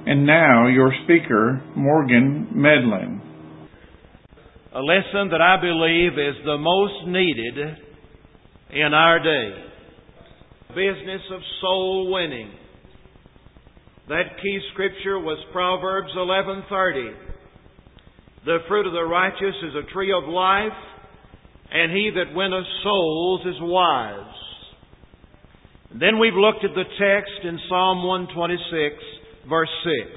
And now your speaker, Morgan Medlin. A lesson that I believe is the most needed in our day. Business of soul winning. That key scripture was Proverbs 11:30. The fruit of the righteous is a tree of life, and he that winneth souls is wise. And then we've looked at the text in Psalm 126, verse 6.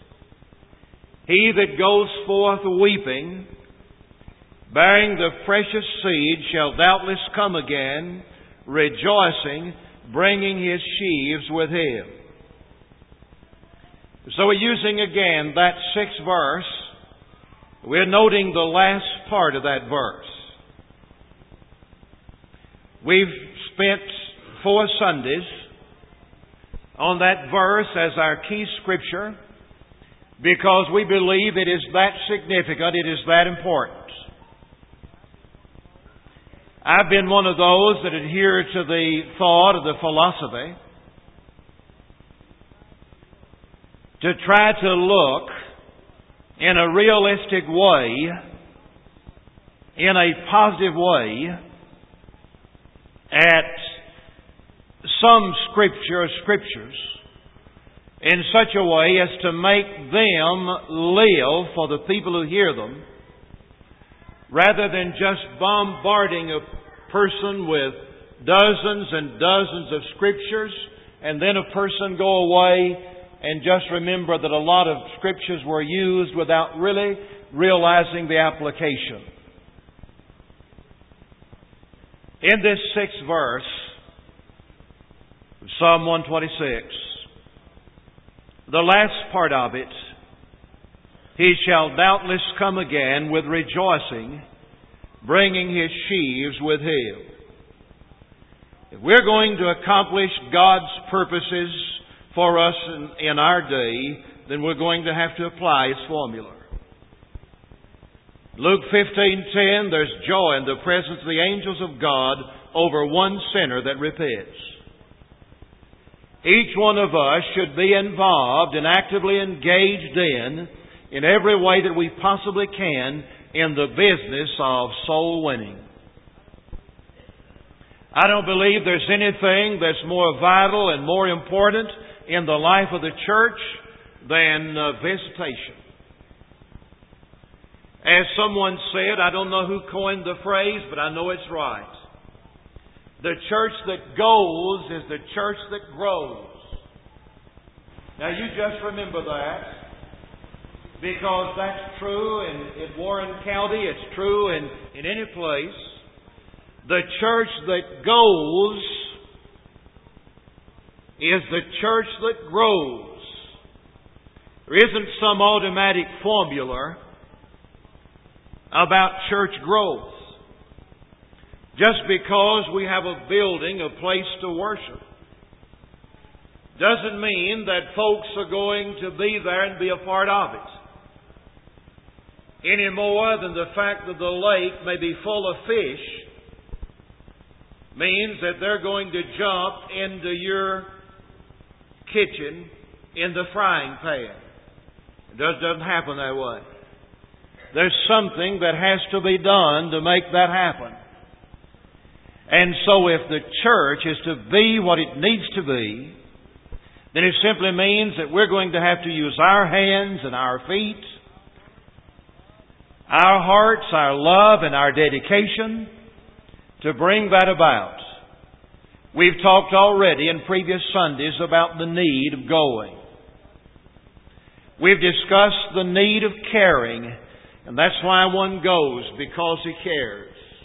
He that goes forth weeping, bearing the precious seed, shall doubtless come again, rejoicing, bringing his sheaves with him. So we're using again that 6th verse. We're noting the last part of that verse. We've spent 4 Sundays on that verse as our key scripture because we believe it is that significant, it is that important. I've been one of those that adhere to the thought of the philosophy to try to look in a realistic way, in a positive way, at some scriptures in such a way as to make them live for the people who hear them, rather than just bombarding a person with dozens and dozens of scriptures and then a person go away and just remember that a lot of scriptures were used without really realizing the application. In this 6th verse of Psalm 126, the last part of it, he shall doubtless come again with rejoicing, bringing his sheaves with him. If we're going to accomplish God's purposes for us in our day, then we're going to have to apply his formula. Luke 15:10, there's joy in the presence of the angels of God over one sinner that repents. Each one of us should be involved and actively engaged in every way that we possibly can in the business of soul winning. I don't believe there's anything that's more vital and more important in the life of the church than visitation. As someone said, I don't know who coined the phrase, but I know it's right. The church that goes is the church that grows. Now you just remember that, because that's true in Warren County, it's true in any place. The church that goes is the church that grows. There isn't some automatic formula about church growth. Just because we have a building, a place to worship, doesn't mean that folks are going to be there and be a part of it. Any more than the fact that the lake may be full of fish means that they're going to jump into your kitchen in the frying pan. It doesn't happen that way. There's something that has to be done to make that happen. And so if the church is to be what it needs to be, then it simply means that we're going to have to use our hands and our feet, our hearts, our love, and our dedication to bring that about. We've talked already in previous Sundays about the need of going. We've discussed the need of caring, and that's why one goes, because he cares.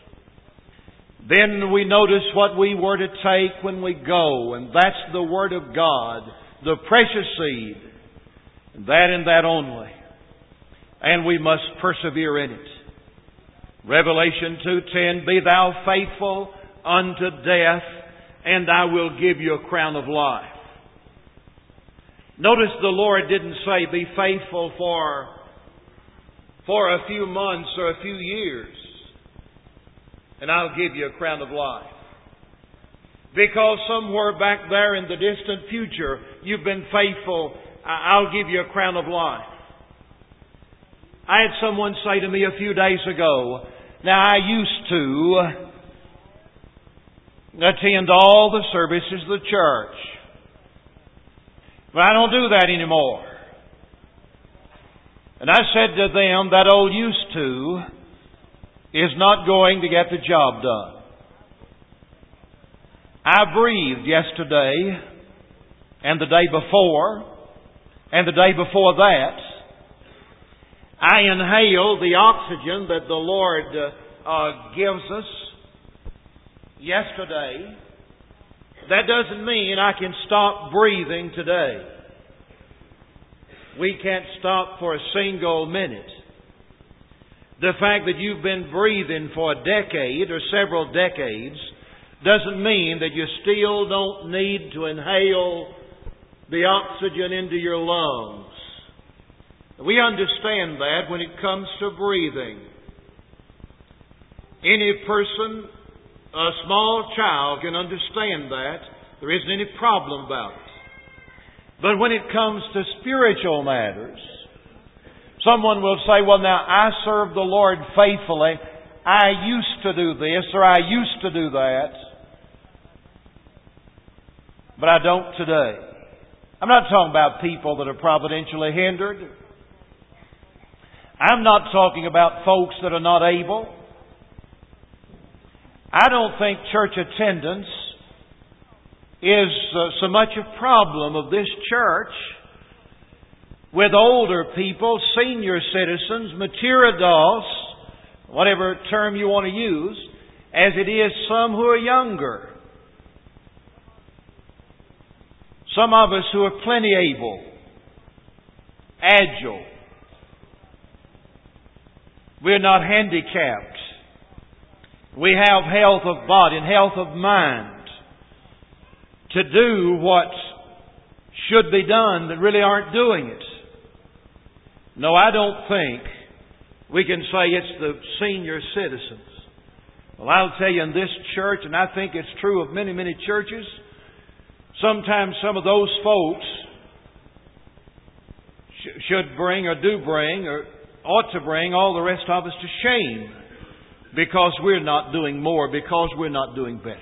Then we notice what we were to take when we go, and that's the Word of God, the precious seed, and that only. And we must persevere in it. Revelation 2:10, be thou faithful unto death, and I will give you a crown of life. Notice the Lord didn't say be faithful for a few months or a few years, and I'll give you a crown of life. Because somewhere back there in the distant future, you've been faithful I'll give you a crown of life. I had someone say to me a few days ago, now I used to attend all the services of the church, but I don't do that anymore. And I said to them, that old used to is not going to get the job done. I breathed yesterday and the day before and the day before that. I inhaled the oxygen that the Lord gives us yesterday. That doesn't mean I can stop breathing today. We can't stop for a single minute. The fact that you've been breathing for a decade or several decades doesn't mean that you still don't need to inhale the oxygen into your lungs. We understand that when it comes to breathing. Any person, a small child, can understand that. There isn't any problem about it. But when it comes to spiritual matters, someone will say, well, now, I serve the Lord faithfully. I used to do this or I used to do that, but I don't today. I'm not talking about people that are providentially hindered. I'm not talking about folks that are not able. I don't think church attendance is so much a problem of this church with older people, senior citizens, mature adults, whatever term you want to use, as it is some who are younger. Some of us who are plenty able, agile. We're not handicapped. We have health of body and health of mind to do what should be done that really aren't doing it. No, I don't think we can say it's the senior citizens. Well, I'll tell you, in this church, and I think it's true of many, many churches, sometimes some of those folks should bring or do bring or ought to bring all the rest of us to shame because we're not doing more, because we're not doing better.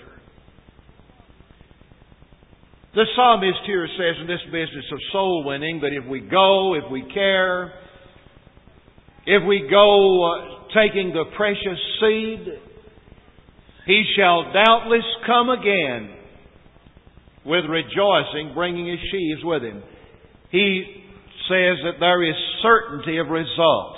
The psalmist here says in this business of soul winning that if we go, if we care, if we go taking the precious seed, he shall doubtless come again with rejoicing, bringing his sheaves with him. He says that there is certainty of results.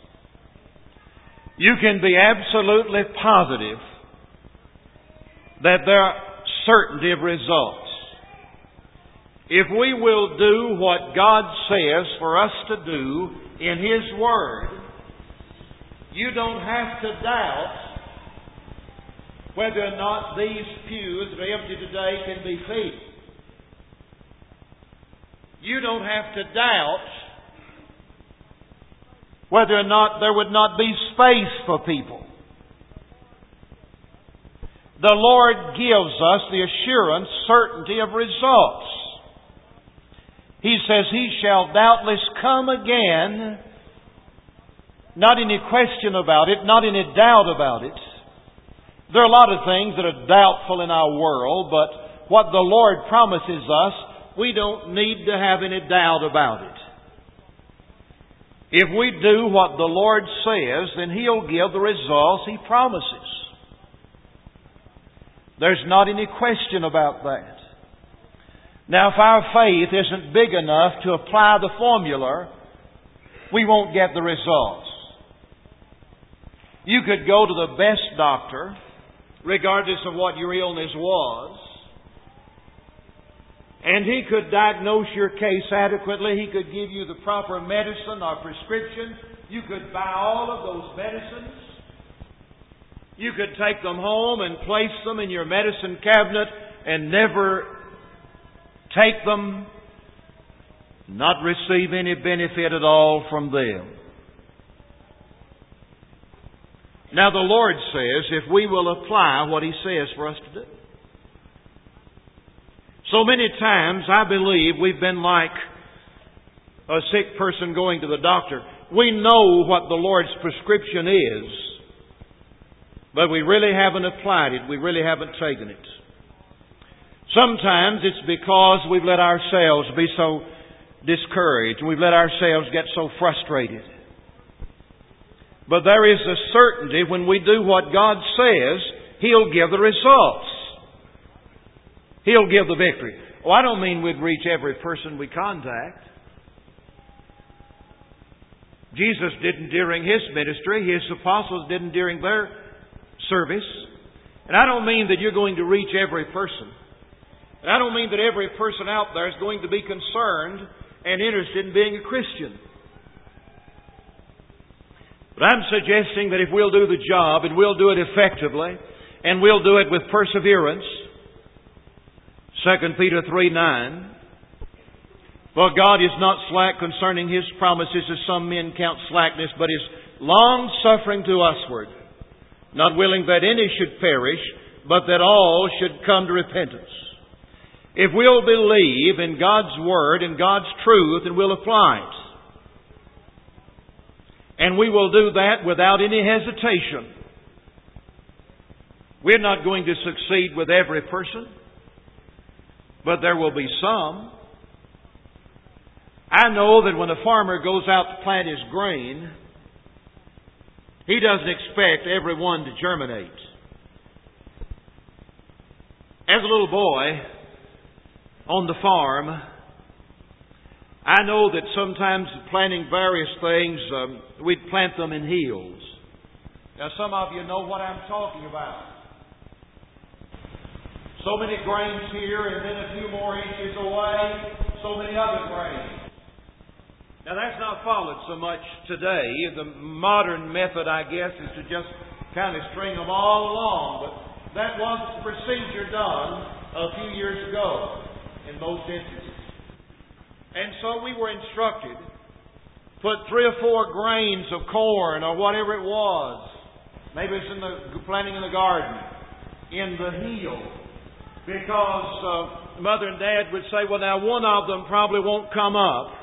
You can be absolutely positive that there is certainty of results. If we will do what God says for us to do in His Word, you don't have to doubt whether or not these pews that are empty today can be filled. You don't have to doubt whether or not there would not be space for people. The Lord gives us the assurance, certainty of results. He says He shall doubtless come again. Not any question about it, not any doubt about it. There are a lot of things that are doubtful in our world, but what the Lord promises us, we don't need to have any doubt about it. If we do what the Lord says, then He'll give the results He promises. There's not any question about that. Now, if our faith isn't big enough to apply the formula, we won't get the results. You could go to the best doctor, regardless of what your illness was, and he could diagnose your case adequately. He could give you the proper medicine or prescription. You could buy all of those medicines. You could take them home and place them in your medicine cabinet and never take them, not receive any benefit at all from them. Now the Lord says if we will apply what He says for us to do. So many times I believe we've been like a sick person going to the doctor. We know what the Lord's prescription is, but we really haven't applied it. We really haven't taken it. Sometimes it's because we've let ourselves be so discouraged. We've let ourselves get so frustrated. But there is a certainty when we do what God says, He'll give the results. He'll give the victory. Oh, I don't mean we'd reach every person we contact. Jesus didn't during His ministry. His apostles didn't during their service. And I don't mean that you're going to reach every person. And I don't mean that every person out there is going to be concerned and interested in being a Christian. But I'm suggesting that if we'll do the job and we'll do it effectively and we'll do it with perseverance, 2 Peter 3:9, for God is not slack concerning His promises, as some men count slackness, but is long-suffering to usward, not willing that any should perish, but that all should come to repentance. If we'll believe in God's Word and God's truth and we'll apply it, and we will do that without any hesitation, we're not going to succeed with every person, but there will be some. I know that when a farmer goes out to plant his grain, he doesn't expect everyone to germinate. As a little boy on the farm, I know that sometimes planting various things, we'd plant them in hills. Now some of you know what I'm talking about. So many grains here, and then a few more inches away, so many other grains. Now that's not followed so much today. The modern method, I guess, is to just kind of string them all along. But that was the procedure done a few years ago in most instances. And so we were instructed, put 3 or 4 grains of corn or whatever it was, maybe it's in the planting in the garden, in the heel. Because Mother and Dad would say, well, now one of them probably won't come up.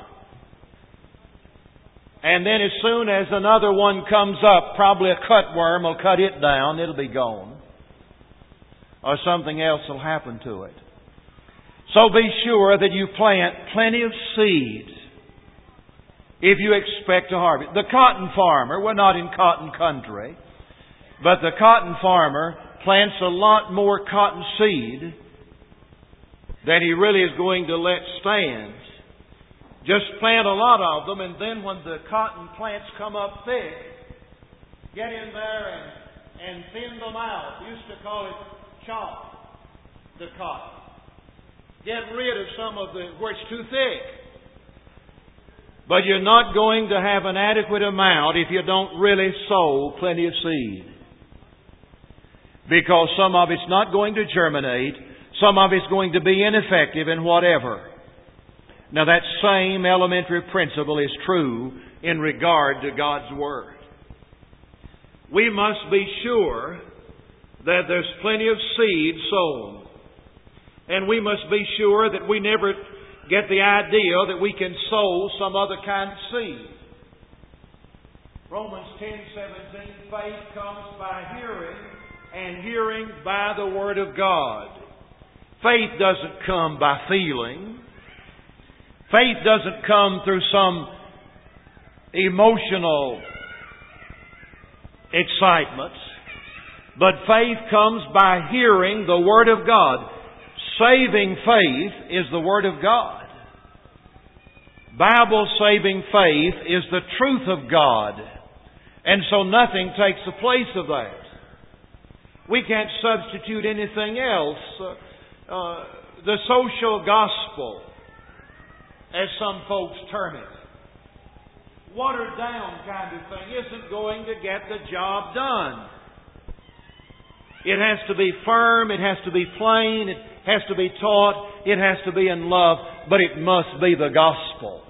And then as soon as another one comes up, probably a cutworm will cut it down. It'll be gone. Or something else will happen to it. So be sure that you plant plenty of seed if you expect to harvest. The cotton farmer, we're not in cotton country, but the cotton farmer plants a lot more cotton seed than he really is going to let stand. Just plant a lot of them, and then when the cotton plants come up thick, get in there and thin them out. We used to call it chop the cotton. Get rid of some of where it's too thick. But you're not going to have an adequate amount if you don't really sow plenty of seed. Because some of it's not going to germinate, some of it's going to be ineffective in whatever. Now that same elementary principle is true in regard to God's Word. We must be sure that there's plenty of seed sown. And we must be sure that we never get the idea that we can sow some other kind of seed. Romans 10:17, faith comes by hearing, and hearing by the Word of God. Faith doesn't come by feeling. Faith doesn't come through some emotional excitement. But faith comes by hearing the Word of God. Saving faith is the Word of God. Bible-saving faith is the truth of God. And so nothing takes the place of that. We can't substitute anything else. The social gospel, as some folks term it, watered down kind of thing, isn't going to get the job done. It has to be firm, it has to be plain, it has to be taught, it has to be in love, but it must be the gospel.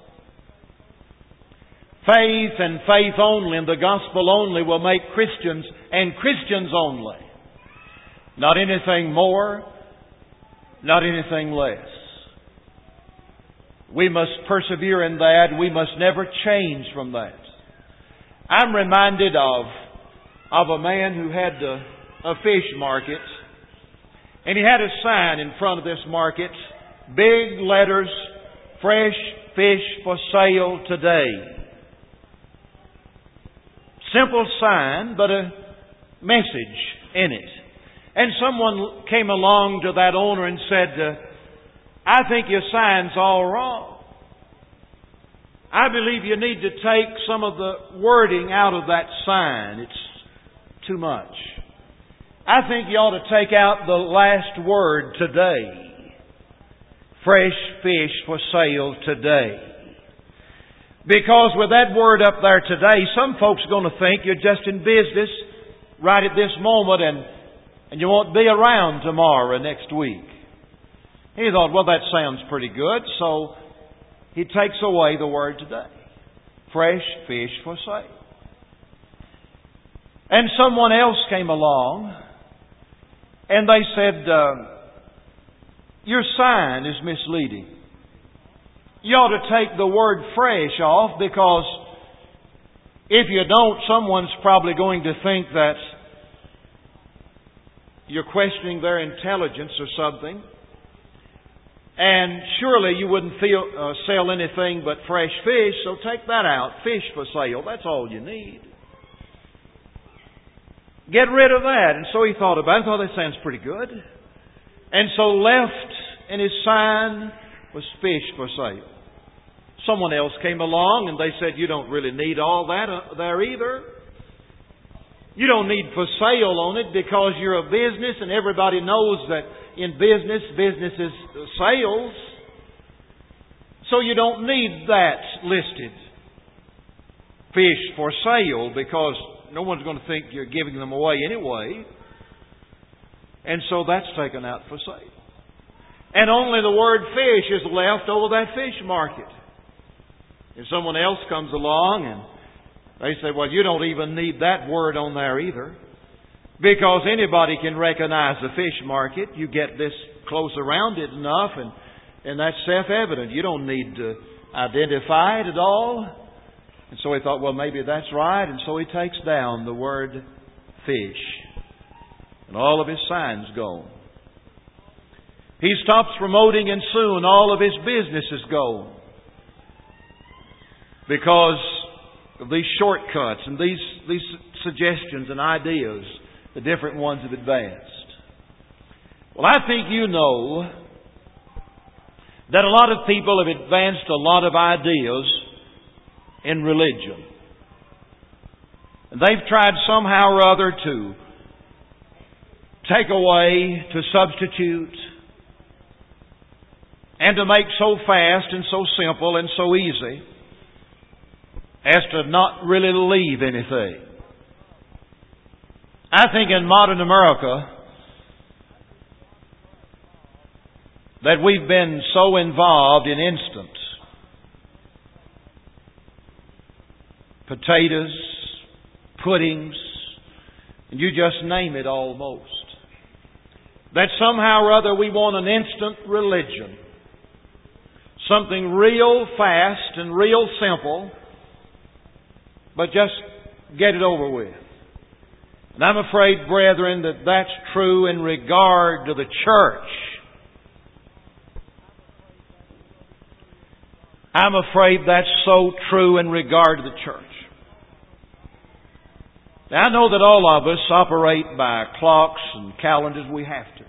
Faith and faith only and the gospel only will make Christians, and Christians only. Not anything more, not anything less. We must persevere in that. We must never change from that. I'm reminded of a man who had a fish market, and he had a sign in front of this market, big letters, "Fresh fish for sale today." Simple sign, but a message in it. And someone came along to that owner and said, "I think your sign's all wrong. I believe you need to take some of the wording out of that sign. It's too much. I think you ought to take out the last word, today. Fresh fish for sale today." Because with that word up there, today, some folks are going to think you're just in business right at this moment and you won't be around tomorrow or next week. He thought, well, that sounds pretty good, so he takes away the word today. Fresh fish for sale. And someone else came along and they said, "Your sign is misleading. You ought to take the word fresh off, because if you don't, someone's probably going to think that you're questioning their intelligence or something. And surely you wouldn't sell anything but fresh fish, so take that out. Fish for sale, that's all you need. Get rid of that." And so he thought about it. Thought, that sounds pretty good. And so left in his sign was fish for sale. Someone else came along and they said, "You don't really need all that there either. You don't need for sale on it, because you're a business and everybody knows that in business is sales. So you don't need that listed. Fish for sale, because no one's going to think you're giving them away anyway. And so that's taken out for sale. And only the word fish is left over that fish market. If someone else comes along and they say, "Well, you don't even need that word on there either, because anybody can recognize the fish market. You get this close around it enough and that's self-evident. You don't need to identify it at all." And so he thought, well, maybe that's right. And so he takes down the word fish. And all of his signs gone. He stops promoting, and soon all of his business is gone. Because of these shortcuts and these suggestions and ideas the different ones have advanced. Well, I think you know that a lot of people have advanced a lot of ideas in religion. And they've tried somehow or other to take away, to substitute, and to make so fast and so simple and so easy as to not really leave anything. I think in modern America that we've been so involved in instant potatoes, puddings, and you just name it almost, that somehow or other we want an instant religion. Something real fast and real simple, but just get it over with. And I'm afraid, brethren, that that's true in regard to the church. I'm afraid that's so true in regard to the church. Now, I know that all of us operate by clocks and calendars. We have to.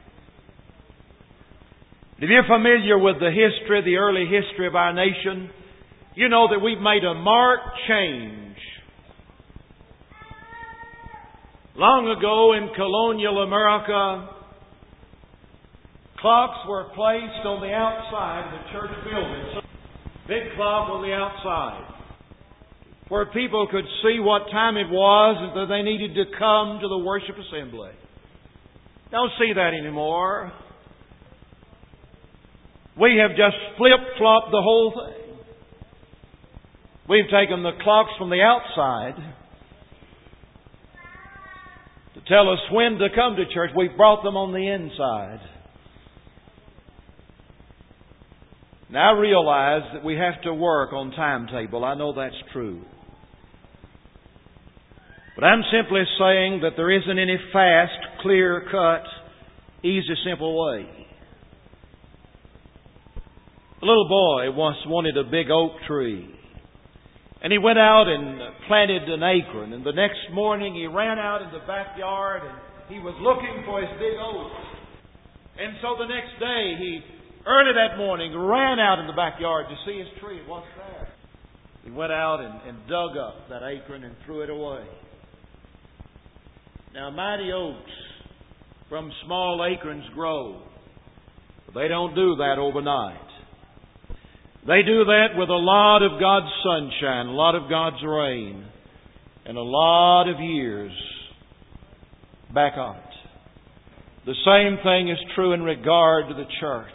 If you're familiar with the history, the early history of our nation, you know that we've made a marked change. Long ago in colonial America, clocks were placed on the outside of the church building. Big clock on the outside, where people could see what time it was and that they needed to come to the worship assembly. Don't see that anymore. We have just flip-flopped the whole thing. We've taken the clocks from the outside to tell us when to come to church. We've brought them on the inside. Now I realize that we have to work on timetable. I know that's true. But I'm simply saying that there isn't any fast, clear-cut, easy, simple way. A little boy once wanted a big oak tree. And he went out and planted an acorn. And the next morning he ran out in the backyard and he was looking for his big oak. And so the next day, early that morning, ran out in the backyard to see his tree. It wasn't there. He went out and dug up that acorn and threw it away. Now, mighty oaks from small acorns grow. But they don't do that overnight. They do that with a lot of God's sunshine, a lot of God's rain, and a lot of years back on it. The same thing is true in regard to the church.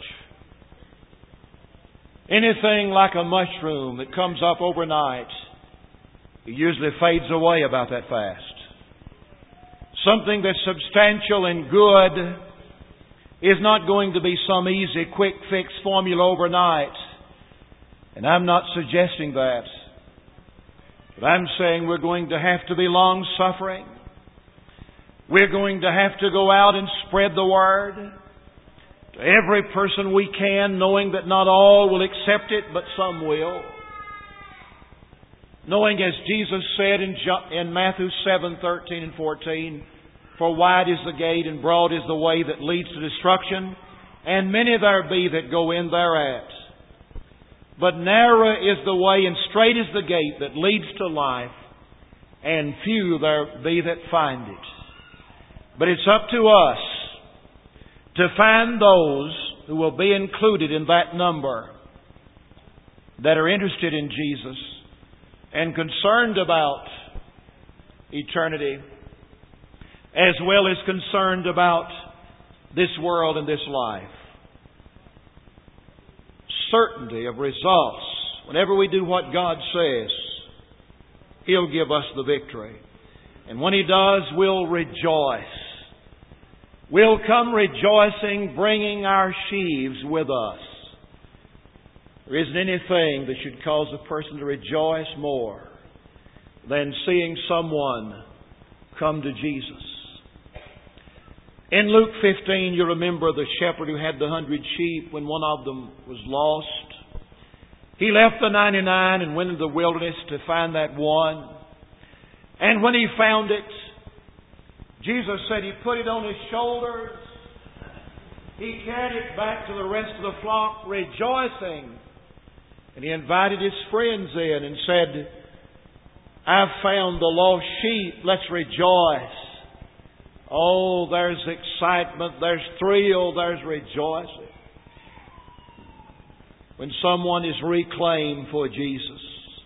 Anything like a mushroom that comes up overnight, it usually fades away about that fast. Something that's substantial and good is not going to be some easy, quick fix formula overnight. And I'm not suggesting that. But I'm saying we're going to have to be long-suffering. We're going to have to go out and spread the Word to every person we can, knowing that not all will accept it, but some will. Knowing, as Jesus said in Matthew 7:13 and 14, "For wide is the gate and broad is the way that leads to destruction, and many there be that go in thereat. But narrow is the way and strait is the gate that leads to life, and few there be that find it." But it's up to us to find those who will be included in that number that are interested in Jesus and concerned about eternity, as well as concerned about this world and this life. Certainty of results. Whenever we do what God says, He'll give us the victory. And when He does, we'll rejoice. We'll come rejoicing, bringing our sheaves with us. There isn't anything that should cause a person to rejoice more than seeing someone come to Jesus. In Luke 15, you remember the shepherd who had the 100 sheep when one of them was lost. He left the 99 and went into the wilderness to find that one. And when he found it, Jesus said He put it on His shoulders. He carried it back to the rest of the flock rejoicing. And He invited His friends in and said, "I've found the lost sheep. Let's rejoice." Oh, there's excitement, there's thrill, there's rejoicing when someone is reclaimed for Jesus.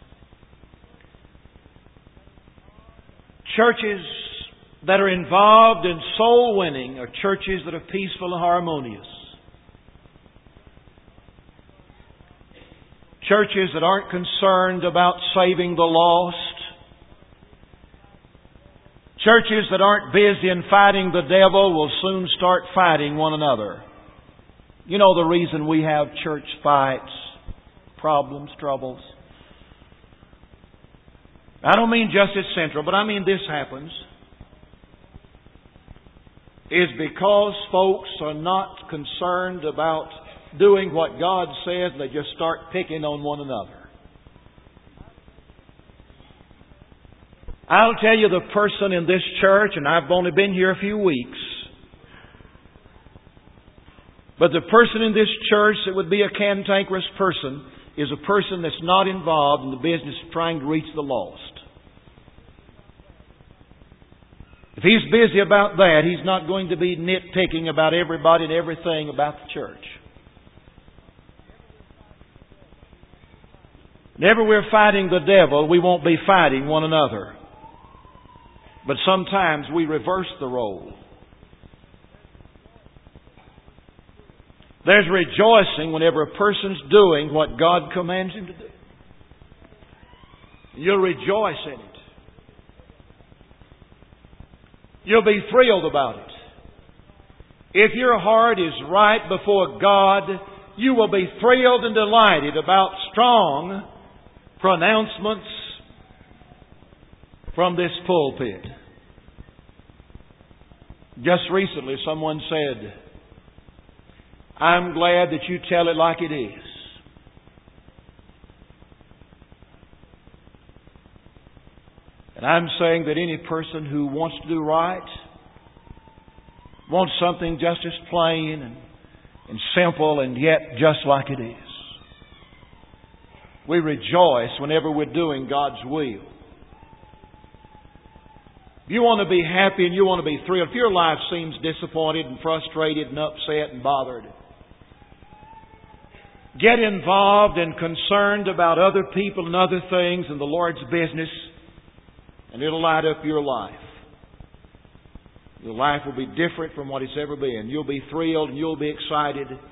Churches that are involved in soul winning are churches that are peaceful and harmonious. Churches that aren't concerned about saving the lost. Churches that aren't busy in fighting the devil will soon start fighting one another. You know the reason we have church fights, problems, troubles. I don't mean just at Central, but I mean this happens. Is because folks are not concerned about doing what God says, they just start picking on one another. I'll tell you, the person in this church, and I've only been here a few weeks, but the person in this church that would be a cantankerous person is a person that's not involved in the business of trying to reach the lost. If he's busy about that, he's not going to be nitpicking about everybody and everything about the church. Whenever we're fighting the devil, we won't be fighting one another. But sometimes we reverse the role. There's rejoicing whenever a person's doing what God commands him to do. You'll rejoice in it. You'll be thrilled about it. If your heart is right before God, you will be thrilled and delighted about strong pronouncements from this pulpit. Just recently someone said, I'm glad that you tell it like it is. And I'm saying that any person who wants to do right, wants something just as plain and simple and yet just like it is. We rejoice whenever we're doing God's will. If you want to be happy and you want to be thrilled, if your life seems disappointed and frustrated and upset and bothered, get involved and concerned about other people and other things and the Lord's business, and it'll light up your life. Your life will be different from what it's ever been. You'll be thrilled and you'll be excited.